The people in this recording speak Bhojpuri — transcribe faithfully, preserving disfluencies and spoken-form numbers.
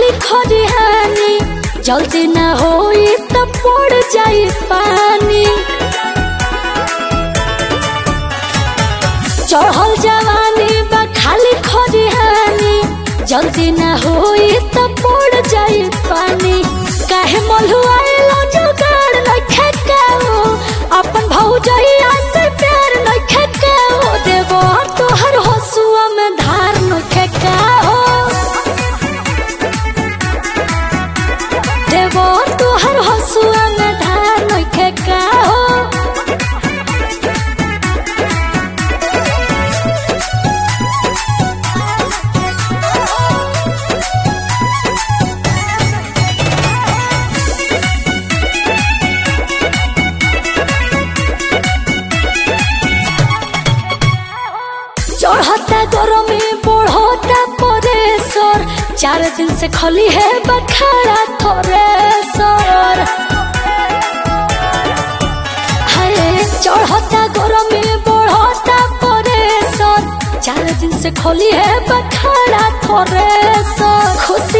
खाली खरिहानी जल्दी ना होई तो पड़ जाई पानी। चढ़ल जवानी बा खाली खरिहानी जल्दी ना होई तो पड़ जाई पानी। काहे मलुआइलो जुगाड़ नइखे काओ अपन भौजैया से प्यार नइखे काओ देबो तोहर हसुआ में धार नइखे काओ देबो तोहर हसुआ में धार नइखे काओ। चढ़ता गरमी बढ़ता परेशर चार दिन से खली है बखारा थोरेसर। हाय चढ़ता गरमी बढ़ता परेशर चार दिन से खली है बखारा थोरेसर। खुश